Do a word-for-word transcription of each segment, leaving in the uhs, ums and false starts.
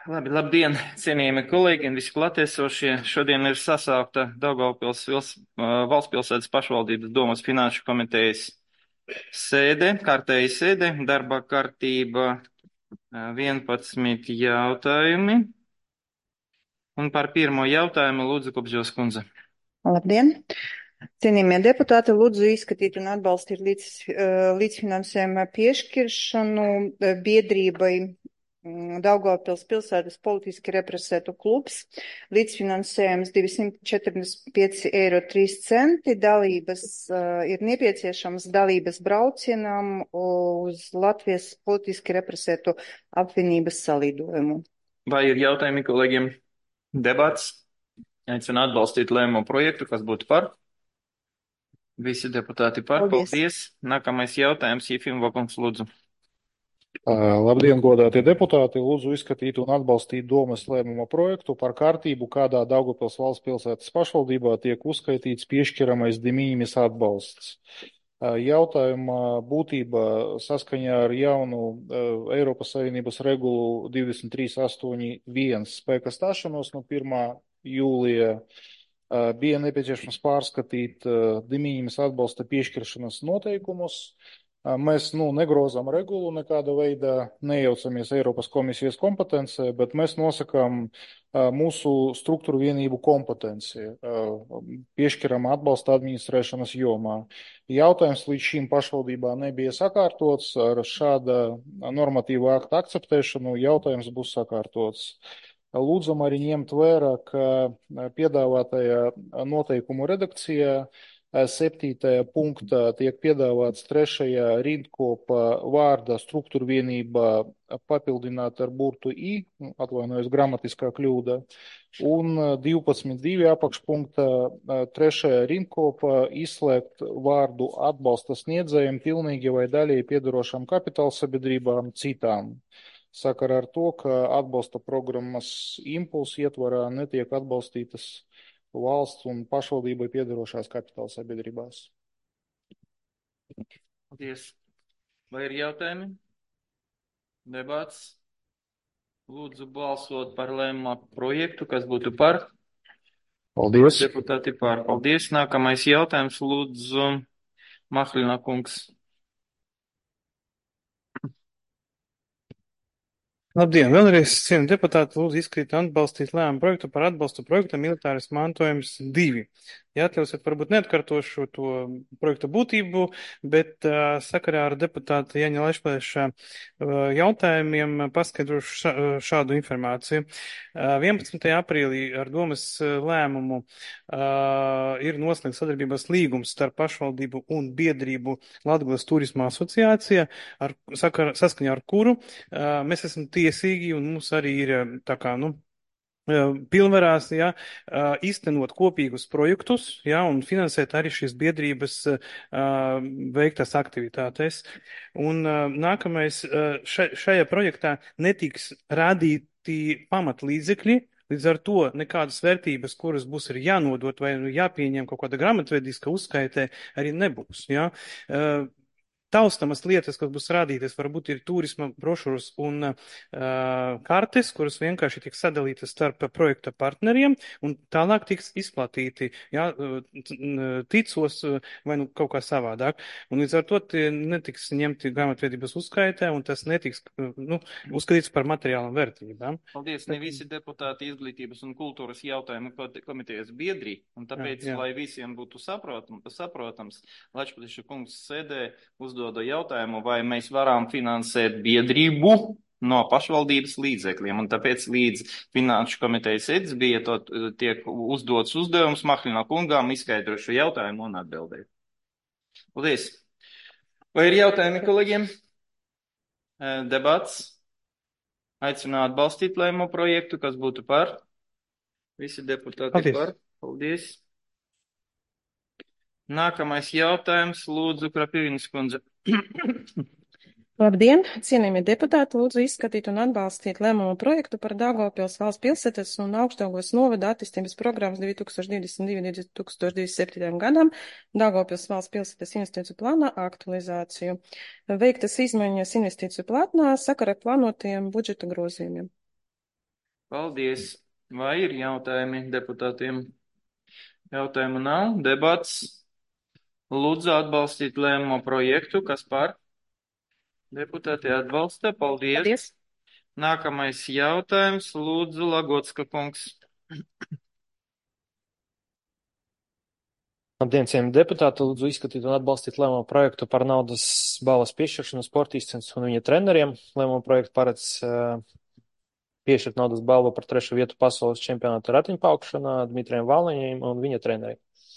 Labi, labdien, cienījami kolēģi un visi klātiesošie. Šodien ir sasaukta Daugavpils pils, uh, valstspilsētas pašvaldības domas finanšu komitejas sēde, kārtēja sēde, darba kārtība uh, vienpadsmit jautājumi. Un par pirmo jautājumu lūdzu Kopžos kundze. Labdien! Cienījamie deputāti, lūdzu izskatīt un atbalstīt līdz, līdzfinansējuma piešķiršanu biedrībai Daugavpils pilsētas politiski represētu klubs. Līdzfinansējums divsimt četrdesmit pieci eiro trīs centi. Dalības ir nepieciešams dalības braucienam uz Latvijas politiski represētu apvienības salidojumu. Vai ir jautājumi kolēģiem? Debats? Aicinu atbalstīt lēmumu projektu, kas būtu par. Visi deputāti par. Paldies. Paldies. Nākamais jautājums, Jefim Vokums, lūdzu. Uh, labdien, godātie deputāti! Lūdzu izskatīt un atbalstīt domas lēmuma projektu par kārtību, kādā Daugavpils valsts pilsētas pašvaldībā tiek uzskaitīts piešķiramais de minimis atbalsts. Uh, jautājuma būtība saskaņā ar jaunu uh, Eiropas Savienības regulu divdesmit trīs astoņi viens spēka stāšanos no pirmā jūlija uh, bija nepieciešams pārskatīt uh, de minimis atbalsta piešķiršanas noteikumus. Mēs nu, negrozām regulu nekāda veida, nejaucamies Eiropas komisijas kompetencē, bet mēs nosakām mūsu struktūru vienību kompetenci, piešķiram atbalsta administrēšanas jomā. Jautājums līdz šim pašvaldībā nebija sakārtots, ar šāda normatīva akta akceptēšanu jautājums būs sakārtots. Lūdzam arī ņemt vērā, ka piedāvātajā noteikumu redakcijā septītajā punktā tiek piedāvāts trešajā rindkopa vārda struktūra vienībā papildināt ar burtu I, atvainojos gramatiskā kļūda, un divpadsmit divi apakšpunktā trešajā rindkopa izslēgt vārdu atbalsta sniedzējiem pilnīgi vai daļēji piedarošām kapitāla sabiedrībām citām. Sakarā ar to, ka atbalsta programmas Impuls ietvarā netiek atbalstītas valsts un pašvaldībai piedarošās kapitāla sabiedrībās. Paldies. Vai ir jautājumi? Debats? Lūdzu balsot par lēmuma projektu, kas būtu par. Paldies. Deputāti par. Paldies. Nākamais jautājums, lūdzu, Mahlina kungs. Labdien! Vēlreiz, cienījamie deputāti, lūdzu izskatīt un atbalstīt lēmumu projektu par atbalstu projektam Militārais mantojums divi. Ja atļausiet, varbūt neatkārtošu to projekta būtību, bet uh, sakarā ar deputāta Jaņa Lešplēša uh, jautājumiem paskaidrošu ša, šādu informāciju. Uh, vienpadsmitajā aprīlī ar domas lēmumu uh, ir noslēgts sadarbības līgums starp pašvaldību un biedrību Latgales turisma asociācija, ar, sakar, saskaņā ar kuru uh, mēs esam tiesīgi un mums arī ir tā kā, nu, pilnvarās, ja, iztenot kopīgus projektus, ja, un finansēt arī šīs biedrības veiktas aktivitātes. Un nākamais, šajā projektā netiks rādīti pamatlīdzekļi, līdz ar to nekādas vērtības, kuras būs arī jānodot vai jāpieņem kaut kāda grāmatvediska uzskaitē, arī nebūs. Ja. Taustamas lietas, kas būs rādītas, varbūt ir turisma brošūras un uh, kartes, kuras vienkārši tiks sadalītas starp projekta partneriem un tālāk tiks izplatīti, jā, ticos vai nu kaut kā savādāk. Un līdz ar to netiks ņemti grāmatvedības uzskaitē un tas netiks, nu, uzskatīts par materiālam vērtībām. Paldies, ne visi deputāti izglītības un kultūras jautājumu komitejas biedri, un tāpēc, jā, jā. Lai visiem būtu saprotam, saprotams, Lešplēša kungs sēdē uzdod jautājumu, vai mēs varam finansēt biedrību no pašvaldības līdzekļiem, un tāpēc līdz finanšu komitejas sēdes bija to, tiek uzdots uzdevums Mahlina kungām izskaidrot šo jautājumu un atbildēt. Paldies. Vai ir jautājumi kolēģiem? Debats? Aicinu atbalstīt lēmumu projektu, kas būtu par. Visi deputāti Paldies. Par. Paldies. Nākamais jautājums, lūdzu, Krapīvinas kundze. Labdien, cienījamie deputāti, lūdzu izskatīt un atbalstīt lēmumu projektu par Daugavpils valsts pilsētas un Augšdaugavas novada attīstības programmas divi tūkstoši divdesmit divi līdz divi tūkstoši divdesmit septītajam gadam Daugavpils valsts pilsētas investīciju plānā aktualizāciju. Veiktas izmaiņas investīciju plānā sakarā plānotajiem budžeta grozījumiem. Paldies. Vai ir jautājumi deputātiem? Jautājumu nav. Debats. Lūdzu atbalstīt lēmumu projektu. Kas par? Deputāti atbalsta. Paldies. Paldies. Nākamais jautājums. Lūdzu, Lagotska kungs. Labdien, cienījamie deputāti, lūdzu izskatīt un atbalstīt lēmumu projektu par naudas balvas piešķiršanu sportistiem un viņa treneriem. Lēmumu projektu paredz uh, piešķirt naudas balvu par trešo vietu pasaules čempionāta ratiņpaukšanā Dmitrijam Valniņam un viņa treneriem.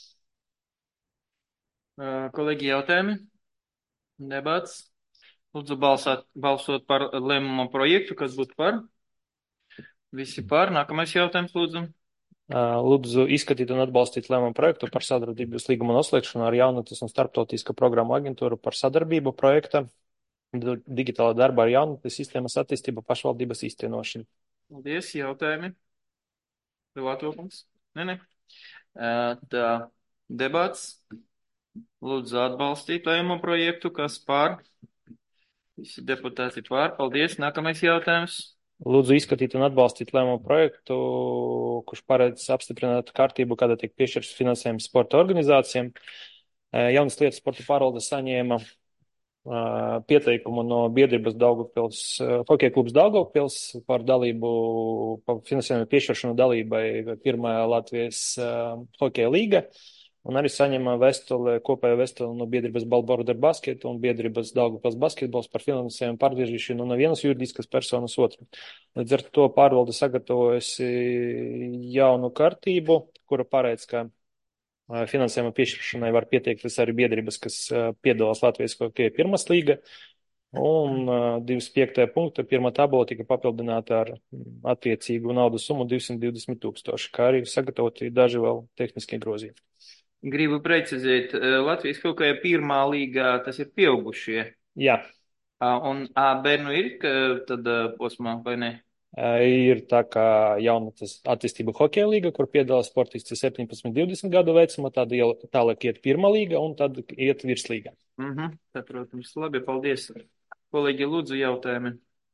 Uh, kolēģi, jautājumi? Debats. Lūdzu balsāt, balsot par lēmumu projektu. Kas būtu par? Visi par. Nākamais jautājums, lūdzu. Lūdzu izskatīt un atbalstīt lēmumu projektu par sadarbības līguma noslēgšanu ar jaunatnes un starptautisko programmu aģentūru par sadarbību projekta digitāla darba ar jaunatnes sistēmas attīstību pašvaldības īstenošanu. Paldies, jautājumi. Privātokums? Nē, nē. Tā, debats. Lūdzu atbalstīt lēmumu projektu. Kas par? Visi deputāti par. Paldies. Nākamais jautājums. Lūdzu izskatīt un atbalstīt lēmumu projektu, kurš paredz apstiprināt kārtību, kāda tiek piešķirts finansējums sporta organizācijām. Jaunas lietas sporta pārvalde saņēma pieteikumu no biedrības Daugavpils, hokeja klubs Daugavpils par dalību, par finansējumu piešķiršanu dalībai pirmajā Latvijas hokeja līga. Un arī saņēma vēstuli, kopējo vēstuli no biedrības Balborder Basket un biedrības Daugavpils basketbols par finansējumu pārvirzīšanu no vienas juridiskas personas otru. Līdz ar to pārvalde sagatavojusi jaunu kārtību, kura paredz, ka finansējuma piešķiršanai var pieteikties arī biedrības, kas piedalās Latvijas hokeja pirmās līga. Un divdesmit piektajā punkta pirmā tabula tika papildināta ar attiecīgu naudas summu divsimt divdesmit tūkstoši, kā arī sagatavoti daži vēl tehniskie grozījumi. Gribu precizēt, Latvijas hokeja pirmā līgā tas ir pieaugušie. Jā. Un A bērnu ir tad posmā, vai ne? Ir tā kā jaunatnes attīstība hokeja līga, kur piedalās sportisti septiņpadsmit divdesmit gadu vecumā, tad tālāk iet pirmā līga un tad iet virslīga. Mhm, tā, protams, labi, paldies. Kolēģi, lūdzu jautājumi.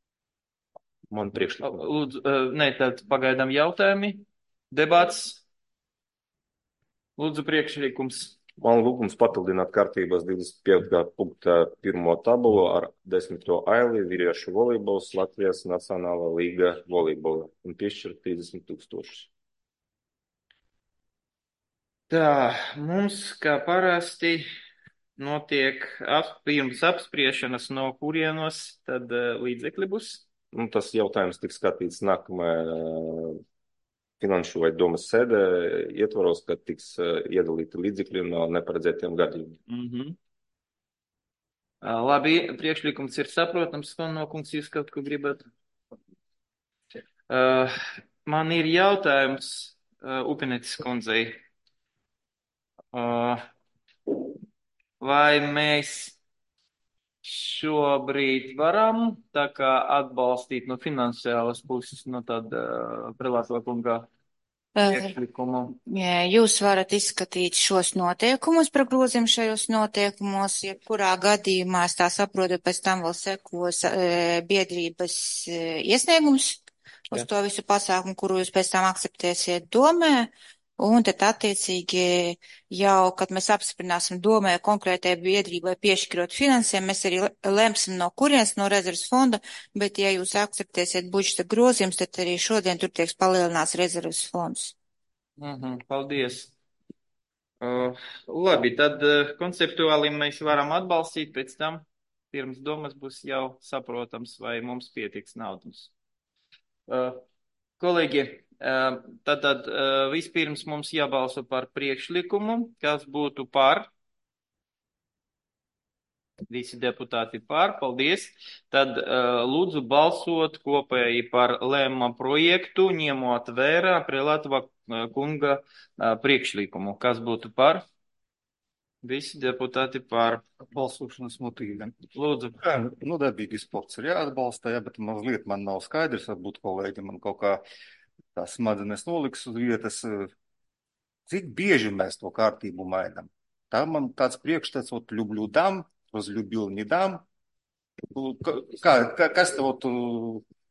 Man priekšlikumi. Lūdzu, ne, tad pagaidām jautājumi. Debats. Lūdzu, priekšlikums. Man lūgums papildināt kārtības divdesmit piektajā punktā pirmo tabulu ar desmito aili vīriešu volejbols Latvijas Nacionālā līga volejbola un piešķirt trīsdesmit tūkstošus. Tā, mums, kā parasti, notiek ap, pirms apspriešanas no kurienos, tad uh, līdzekļi būs. Un tas jautājums tiks skatīts nākamajā uh, finanšu vai domas sēdē ietvaros, kad tiks uh, iedalīti līdzekļi no neparedzētiem gadījumiem. Mm-hmm. Uh, labi, priekšlikums ir saprotams, ko no kungs jūs kaut ko gribat. Uh, man ir jautājums uh, Upinetes kundzei. Uh, vai mēs šobrīd varam tā kā atbalstīt no finansiālas puses, no tāda uh, prelāto kunga priekšlikumu? Uh, jūs varat izskatīt šos noteikumus par grozījumu šajos noteikumos, ja kurā gadījumā, es tā saprotu, pēc tam vēl sekos uh, biedrības uh, iesniegums uz Jā. To visu pasākumu, kuru jūs pēc tam akceptēsiet domē. Un tad attiecīgi jau, kad mēs apstiprināsim domē konkrētai biedrībai piešķirot finansējumu, mēs arī lemsim no kurienes, no rezerves fonda, bet ja jūs akceptēsiet budžeta grozījums, tad arī šodien tur tieks palielināts rezerves fonds. Mhm, paldies. Uh, labi, tad uh, konceptuāli mēs varam atbalstīt, pēc tam pirms domas būs jau saprotams, vai mums pietiks naudas. Uh, kolēģi, Tātad vispirms mums jābalso par priekšlikumu, kas būtu par. Visi deputāti par, paldies. Tad lūdzu balsot kopēji par lēmuma projektu, ņemot vērā Prelatva kunga priekšlikumu. Kas būtu par? Visi deputāti par. Balsošanas motīviem. Lūdzu. Jā, nu, darbīgais sports ir jāatbalsta, jā, bet mazliet man nav skaidrs, varbūt kolēģi man kaut kā tā smadzenes noliks uz vietas, cik bieži mēs to kārtību mainām. Tā man tāds priekšstats, ot, ļubļu dam, rozļubļu nidam. Kā, kā, kas te, ot,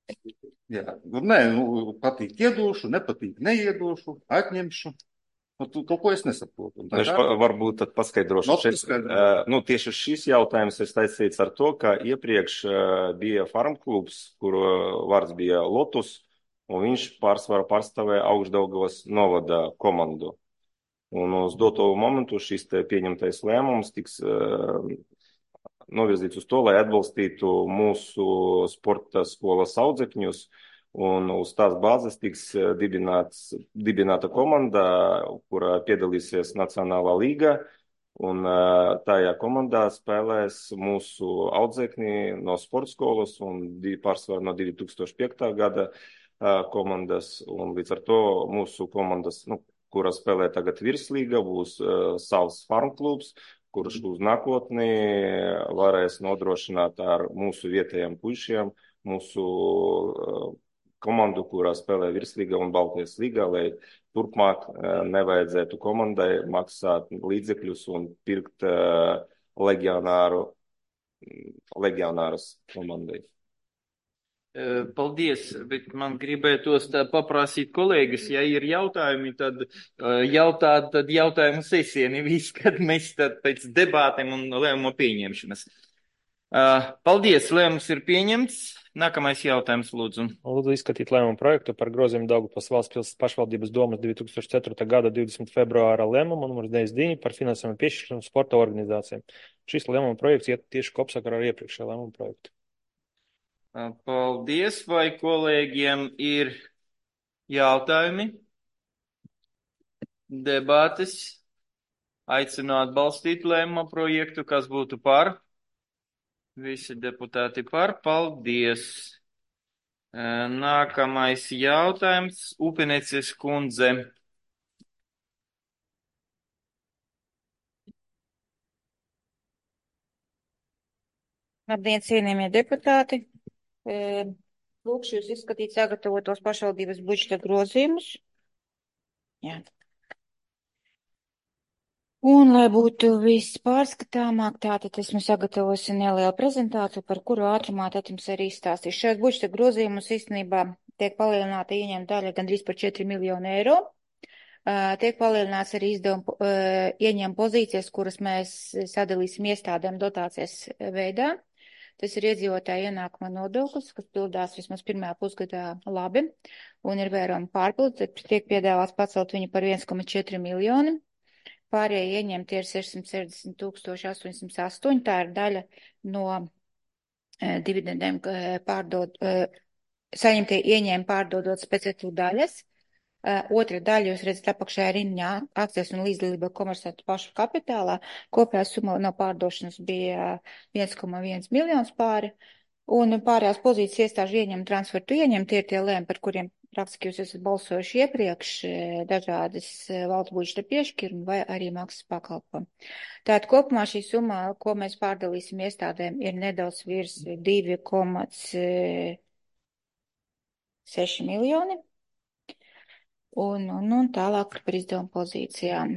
Jā, nu, nē, nu, patīk iedošu, nepatīk neiedošu, atņemšu. Nu, tu, to, ko es nesaprotu. Un tā Nu, es kā pa, varbūt tad paskaidrošu. No, Šeit, paskaidro. uh, nu, tieši šis jautājums ir saistīts ar to, ka iepriekš uh, bija farmklubs, kur uh, vārds bija Lotus, un viņš pārsvarā pārstāvēja Augšdaugavas novada komandu. Un uz doto momentu šis te pieņemtais lēmums tiks uh, novirzīts uz to, lai atbalstītu mūsu sporta skolas audzekņus. Un uz tās bāzes tiks dibināts, dibināta komanda, kurā piedalīsies Nacionālā līga. Un tajā komandā spēlēs mūsu audzēkņi no sporta skolas un pārsvarā no divi tūkstoši piektā gada komandas. Un līdz ar to mūsu komandas, nu, kura spēlē tagad virslīga, būs uh, savs farmklubs, kurš uz nākotni varēs nodrošināt ar mūsu vietējiem puišiem, mūsu uh, komandu, kurā spēlē virslīga un Baltijas līga, lai turpmāk uh, nevajadzētu komandai maksāt līdzekļus un pirkt uh, legionāru, legionārus komandai. Paldies, bet man gribētos tā paprasīt kolēģis, ja ir jautājumi, tad jautāt, tad jautājumu sesija, nevis, kad mēs tad pēc debātēm un lēmumu pieņemšanas. Paldies, lēmums ir pieņemts. Nākamais jautājums, lūdzu. Lūdzu izskatīt lēmumu projektu par grozījumu Daugavpils valsts pilsētas pašvaldības domas divas tūkstoši ceturtā gada divdesmitā februāra lēmumu numurs deviņdesmit divi par finansējumu piešķiršanu sporta organizācijām. Šis lēmuma projekts iet tieši kopsakarā ar iepriekšējo lēmumu projektu. Paldies, vai kolēģiem ir jautājumi, debātes, aicinu atbalstīt lēmuma projektu, kas būtu par, visi deputāti par, paldies. Nākamais jautājums, Upeneces kundze. Labdien, cienījamie deputāti! Lūkšu jūs izskatīt sagatavotos pašvaldības budžeta grozījumus. Jā. Un, lai būtu viss pārskatāmāk, tātad esmu sagatavojusi nelielu prezentāciju, par kuru ātrumā tad jums arī izstāstīšu. Šajos budžeta grozījumus īstenībā tiek palielināta ieņēmuma daļa gandrīz par četri miljoni eiro. Uh, tiek palielināts arī izdevumu uh, ieņēmuma pozīcijas, kuras mēs sadalīsim iestādēm dotācijas veidā. Tas ir iedzīvotāja ienākuma nodoklis, kas pildās vismaz pirmajā pusgadā labi un ir vērojami pārpildi. Tiek piedāvāts pacelt viņu par viens komats četri miljoni. Pārējie ieņemti ir sešsimt sešdesmit tūkstoši astoņsimt astoņi. Tā ir daļa no e, dividendēm pārdod, e, saņemtie ieņēmumi pārdodot speciālu daļas. E, otra daļa, jūs redzat, apakšā ir riņā akcijas un līdzdalība komersantu pašu kapitālā. Kopējā summa no pārdošanas bija viens komats viens miljons pāri. Un pārējās pozīcijas iestāžu ieņem transfertu ieņem, tie ir tie lēmumi, par kuriem praktiski jūs esat balsojuši iepriekš, dažādas valsts budžeta piešķirumi vai arī maksas pakalpojumi. Tātad kopumā šī summa, ko mēs pārdalīsim iestādēm, ir nedaudz virs divi komats seši miljoni. Un, un, un tālāk par izdevumu pozīcijām.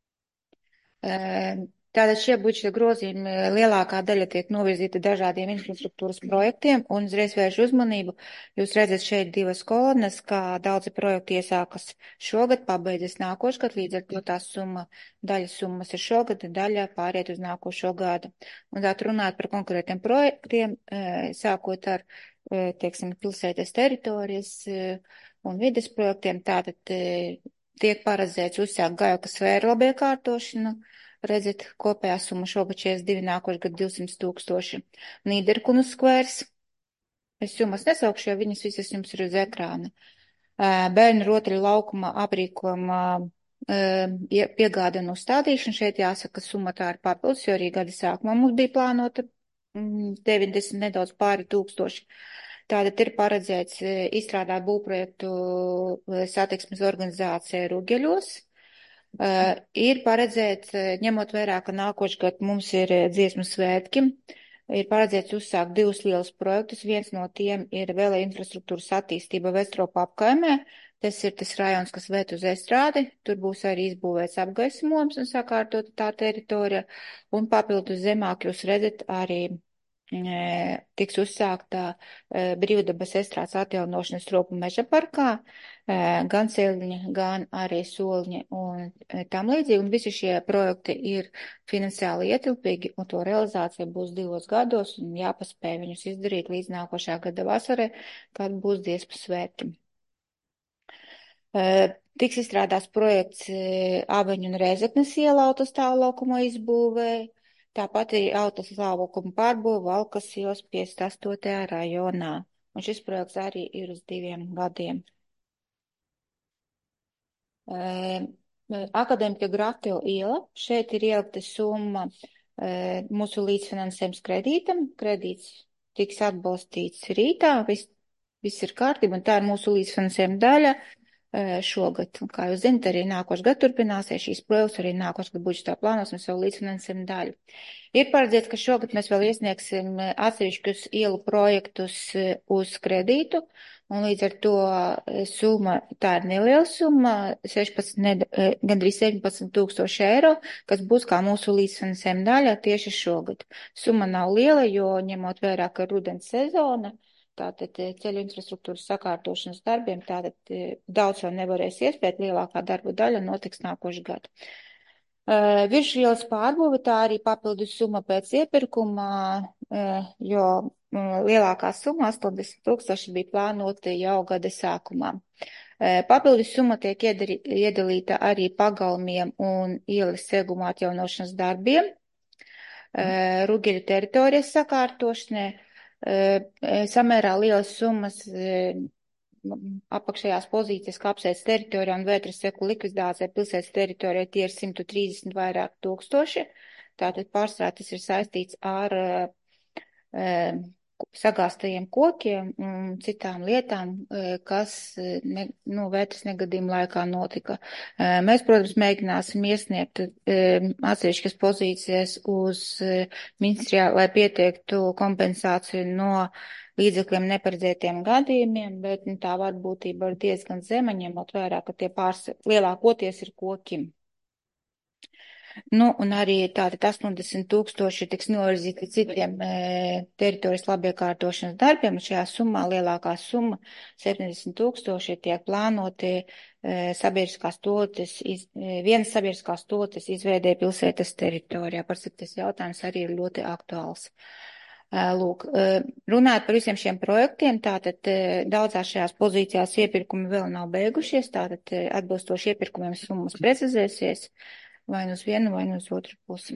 Tātad šie budžeta grozījumi lielākā daļa tiek novirzīta dažādiem infrastruktūras projektiem un uzreiz vērš uzmanību. Jūs redzat šeit divas kolonnes, kā daudzi projekti iesākas šogad, pabeidzas nākošgad, līdz ar to tā summa, daļa summas ir šogad, daļa pāriet uz nākošo gadu. Un tātad runāt par konkrētiem projektiem, sākot ar, teiksim, pilsētas teritorijas un vides projektiem, tātad tiek paredzēts uzsākt Gajaukas sfēru labiekārtošanu. Redzat, kopējā summa šogad četrdesmit divi, nākošais gadu divsimt tūkstoši. Nīderkunu skvērs. Es jums nesaukšu, jo viņas visas jums ir uz ekrāna. Bērnu rotaļu laukuma aprīkojuma piegāde un uzstādīšana. Šeit jāsaka, summa tā ir papildus, jo arī gada sākumā mums bija plānota deviņdesmit nedaudz pāri tūkstoši. Tātad ir paredzēts izstrādāt būvprojektu satiksmes organizācija Rugeļos. Uh, ir paredzēts, ņemot vērā, ka nākošgad mums ir dziesmu svētki, ir paredzēts uzsākt divus lielus projektus. Viens no tiem ir vēl infrastruktūras attīstība Vestropa apkaimē. Tas ir tas rajons, kas vēt uz estrādi. Tur būs arī izbūvēts apgaismojums un sakārtot tā teritorija. Un papildus zemāk jūs redzat arī tiks uzsāktā brīvdabas estrādes atjaunošanas Ropu meža parkā, gan Sēliņa, gan arī Soliņa un tam līdzīgi. Un visi šie projekti ir finansiāli ietilpīgi, un to realizācija būs divos gados, un jāpaspēj viņus izdarīt līdz nākošā gada vasarai, kad būs Diezpu svētki. Tiks izstrādās projekts Ābeņu un Rēzeknes iela autostāvu laukuma izbūvēja, tāpat ir autostāvu laukuma pārbūve Valkas ielas piecdesmit astotajā rajonā, un šis projekts arī ir uz diviem gadiem. Akadēmika Gratila iela, šeit ir ielikta summa mūsu līdzfinansējums kredītam, kredīts tiks atbalstīts rītā, viss, viss ir kārtība, un tā ir mūsu līdzfinansējuma daļa šogad. Un, kā jūs zināt, arī nākošais gads turpināsies šīs projekts, arī nākošais gads budžetā plānosim savu līdzfinansējumu daļu. Ir paredzēts, ka šogad mēs vēl iesniegsim atsevišķus ielu projektus uz kredītu, un līdz ar to summa, tā ir neliela summa, sešpadsmit, gandrīz septiņpadsmit tūkstoši eiro, kas būs kā mūsu līdzfinansējuma daļa tieši šogad. Summa nav liela, jo ņemot vērā, ka rudens sezona, tātad ceļu infrastruktūras sakārtošanas darbiem, tātad daudz vēl nevarēs iespēt, lielākā darba daļa notiks nākošu gadu. Uh, Virsielas pārbūve, tā arī papildus summa pēc iepirkuma, uh, jo uh, lielākā summa, astoņdesmit tūkstoši, bija plānota jau gada sākumā. Uh, papildus summa tiek iedari, iedalīta arī pagalmiem un ielas seguma atjaunošanas darbiem, uh, Rugeļu teritorijas sakārtošanai, samērā lielas summas apakšējās pozīcijas, kā apsēdz teritorijā un vētras seku likvidācija pilsētas teritorijā, tie ir simt trīsdesmit vairāk tūkstoši. Tātad pārsvarā tas ir saistīts ar uh, sagāstajiem kokiem un citām lietām, kas ne, nu, vētras negadījuma laikā notika. Mēs, protams, mēģināsim iesniegt atsevišķas pozīcijas uz ministrijā, lai pieteiktu kompensāciju no līdzekļiem neparedzētiem gadījumiem, bet nu, tā varbūtība ir diezgan zema, ņemot vērā, ka tie pārs lielākoties ir koki. Nu, un arī tātad astoņdesmit tūkstoši tiks novirzīti citiem e, teritorijas labiekārtošanas darbiem, un šajā summā lielākā summa septiņdesmit tūkstoši tiek plānoti e, sabiedriskās totes, iz, e, vienas sabiedriskās totes izveidē pilsētas teritorijā. Par cik tas jautājums arī ir ļoti aktuāls. E, lūk, e, runājot par visiem šiem projektiem, tātad e, daudzās šajās pozīcijās iepirkumi vēl nav beigušies, tātad e, atbilstoši iepirkumiem summas precizēsies, vai nu uz vienu, vai nu uz otru pusi.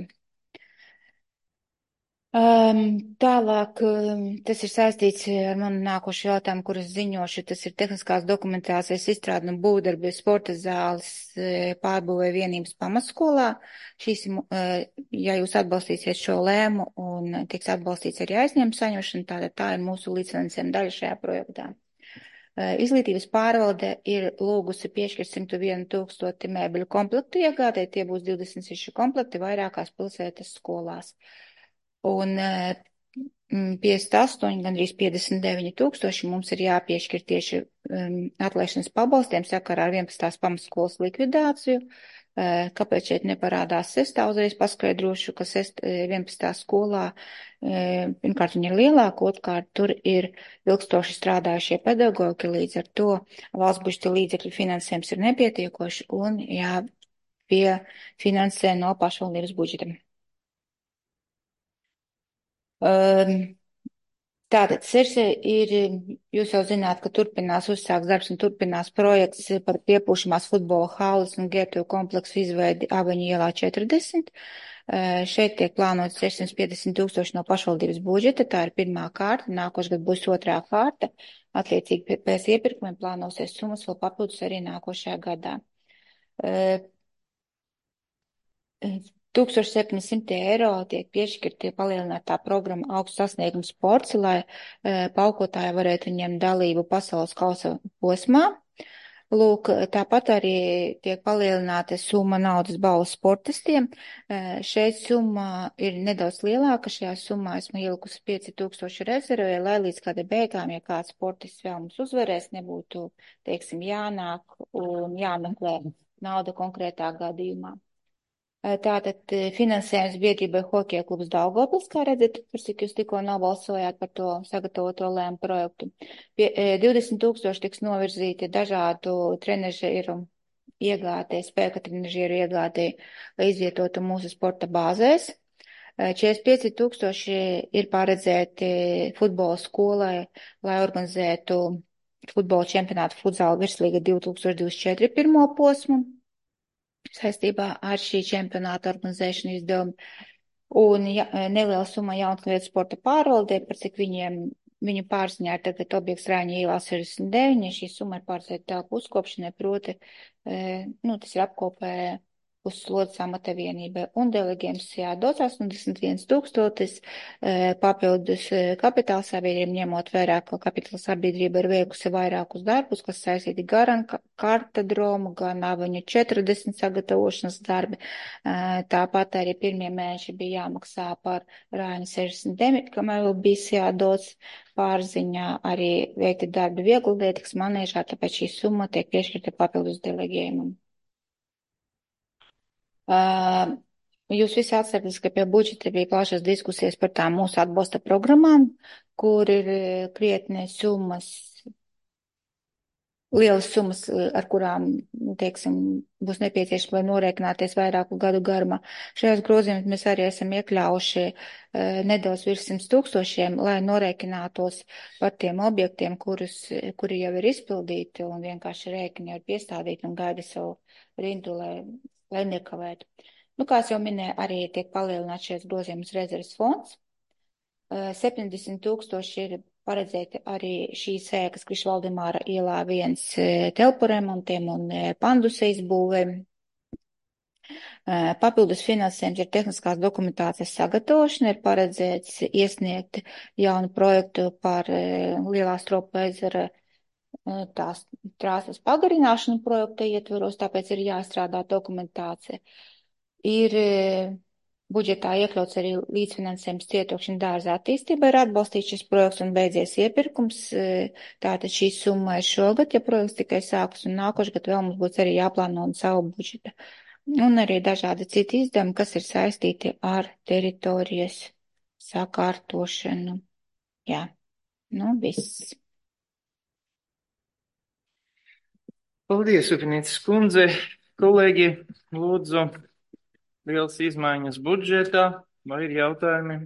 Um, tālāk, um, tas ir saistīts ar manu nākošu jautājumu, kuras ziņošu, tas ir tehniskās dokumentācijas izstrāde un būvdarbi sporta zāles pārbūvē vienības pamatskolā. Šīs, uh, ja jūs atbalstīsiet šo lēmu un tiks atbalstīts arī aizņēmu saņemšana, tātad tā ir mūsu līdzfinansējuma daļa šajā projektā. Izglītības pārvalde ir lūgusi piešķirt simt vienu tūkstoti mēbeļu komplektu iegādē, tie būs divdesmit seši komplekti vairākās pilsētas skolās. Un piecdesmit astoņi, gandrīz piecdesmit deviņi tūkstoši mums ir jāpiešķir tieši um, atlaišanas pabalstiem sakarā ar vienpadsmitās pamatskolas likvidāciju. Kāpēc šeit neparādās sestā, uzreiz paskaidrošu, ka sest, vienpadsmitā skolā, pirmkārt, viņa ir lielāka, otrkārt, tur ir ilgstoši strādājušie pedagogi, līdz ar to valsts budžeta līdzekļu finansējums ir nepietiekoši un jāpiefinansē no pašvaldības budžeta. Um, Tātad Sirse ir, jūs jau zināt, ka turpinās uzsāks darbs un turpinās projekts par piepūšamās futbola halles un ģērbtuvu kompleksu izveidi Ābeņu ielā četrdesmit. Šeit tiek plānots sešsimt piecdesmit tūkstoši no pašvaldības budžeta, tā ir pirmā kārta, nākošais gads būs otrā kārta. Attiecīgi pēc iepirkumiem plānosies summas vēl papildus arī nākošajā gadā. tūkstoš septiņi simti eiro tiek piešķirti palielinātā programma augsts sasniegums sports, lai e, paukotāji varētu ņemt dalību pasaules kausa posmā. Lūk, tāpat arī tiek palielināta summa naudas balvas sportistiem. E, šeit summa ir nedaudz lielāka, šajā summā esmu ielikusi pieci tūkstoši rezervē, lai līdz kāda beigām, ja kāds sportists vēl mums uzvarēs, nebūtu, teiksim, jānāk un jāmeklē nauda konkrētā gadījumā. Tātad finansējums biedrībai Hokeja klubs Daugavpils, kā redzat, par cik jūs tikko nobalsojāt par to sagatavoto lēmu projektu. Pie, divdesmit tūkstoši tiks novirzīti dažādu trenežieru iegādē, spēka trenežieru iegādē, lai izvietotu mūsu sporta bāzēs. četrdesmit pieci tūkstoši ir paredzēti futbola skolai, lai organizētu futbola čempionātu futzāla virslīga divi tūkstoši divdesmit četri pirmo posmu saistībā ar šī čempionāta organizēšanu izdevumu. Un ja, neliela summa Jaunlietu sporta pārvaldē, par cik viņiem, viņu pārziņā ir tagad objekts Rāņa ielā sešdesmit deviņi, šī summa ir pārzēta telpu uzkopšanai, proti, nu, tas ir apkopē uz slodzes amata vienībai un delegējums jādos astoņdesmit viens tūkstotis papildus kapitāla sabiedrību, ņemot vērā, ka kapitāla sabiedrība ir veikusi vairākus darbus, kas saistīti gan kartadromu, gan aviņu četrdesmit sagatavošanas darbi. Tāpat arī pirmie mēneši bija jāmaksā par Rāņa sešdesmit deviņi, kamēr vēl bija jādos pārziņā arī veikti darbi vieglatlētikas manēžā, tāpēc šī summa tiek piešķirta papildus delegējumam. Uh, jūs visi atceraties, ka pie budžeta bija plašas diskusijas par tām mūsu atbalsta programmām, kur ir krietni summas, lielas summas, ar kurām, teiksim, būs nepieciešams, lai norēķināties vairāku gadu garumā. Šajos grozījumus mēs arī esam iekļauši uh, nedaudz virs simts tūkstošiem, lai norēķinātos par tiem objektiem, kurus, kuri jau ir izpildīti un vienkārši rēķini ir piestādīti un gaida savu rindu, lai lai nekavētu. Nu, kā es jau minēju, arī tiek palielināts šeit grozījums rezerves fonds. septiņdesmit tūkstoši ir paredzēti arī šīs ēkas Krišs Valdemāra ielā viens telpu remontiem un panduse izbūvēm. Papildus finansējums ir tehniskās dokumentācijas sagatavošana, ir paredzēts iesniegt jaunu projektu par Lielā Stropu ezera tās trāsas pagarināšanu projekta ietvaros, tāpēc ir jāstrādā dokumentācija. Ir budžetā iekļauts arī līdzfinansējums Cietokšņa dārza attīstībai, ir atbalstīts šis projekts un beidzies iepirkums. Tātad šī summa ir šogad, ja projekts tikai sākus, un nākošgad vēl mums būs arī jāplāno un savu budžeta. Un arī dažādi citi izdevumi, kas ir saistīti ar teritorijas sakārtošanu. Jā, nu viss. Paldies, Upinītes kundze. Kolēģi, lūdzu, liels izmaiņas budžetā. Vai ir jautājumi?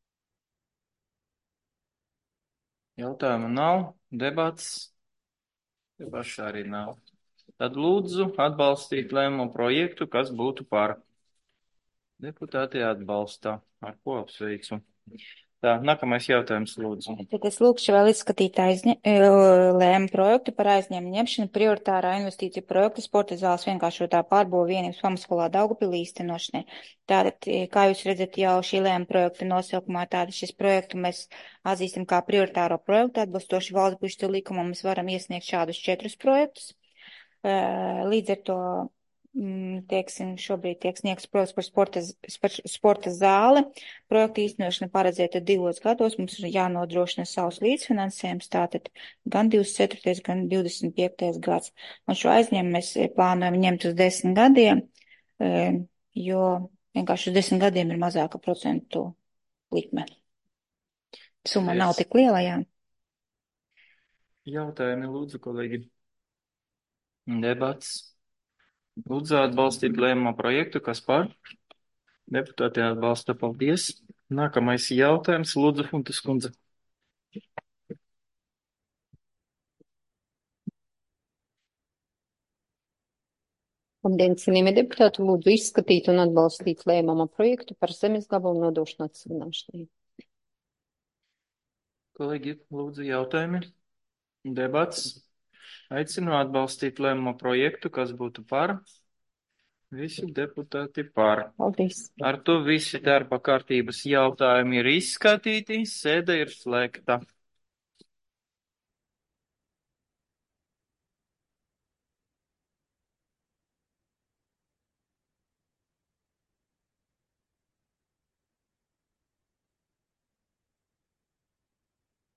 Jautājumu nav. Debats? Debašu arī nav. Tad lūdzu atbalstīt lēmumu projektu, kas būtu par. Deputāti atbalsta. Ar ko apsveicu? Tā, nākamais jautājums, lūdzu. Tad es lūkšu vēl izskatīt aizņem, lēmu projektu par aizņēmumu ņemšanu prioritārā investīciju projektu sporta zāles vienkāršotā pārbūve vienības pamatskolā Daugavpilī īstenošanai. Tātad, kā jūs redzat, jau šī lēma projekta nosaukumā, tātad šis projektu mēs atzīstam kā prioritāro projektu, atbilstoši valsts budžeta likumam mēs varam iesniegt šādus četrus projektus. Līdz ar to, teiksim, šobrīd tiek sniegts projekts par sporta, sporta zāli. Projekta īstenošana paredzēta divos gados. Mums ir jānodrošina savs līdzfinansējums, tātad gan divdesmit ceturtais, gan divdesmit piektais gads. Un šo aizņēmumu mēs plānojam ņemt uz desmit gadiem, jo vienkārši uz desmit gadiem ir mazāka procentu likme. Summa nav tik liela, jā. Jautājumi, lūdzu, kolēģi. Debats. Lūdzu atbalstīt lēmumu projektu, kas par. Deputāti atbalsta, paldies. Nākamais jautājums, lūdzu, Funtas kundze. Labdien, cienījamie deputāti, lūdzu izskatīt un atbalstīt lēmuma projektu par zemes gabalu nodošanu atsevināšanai. Kolēģi, lūdzu jautājumi. Debats. Aicinu atbalstīt lēmumu projektu, kas būtu par. Visi deputāti par. Paldies. Ar to visi darba kārtības jautājumi ir izskatīti, sēde ir slēgta.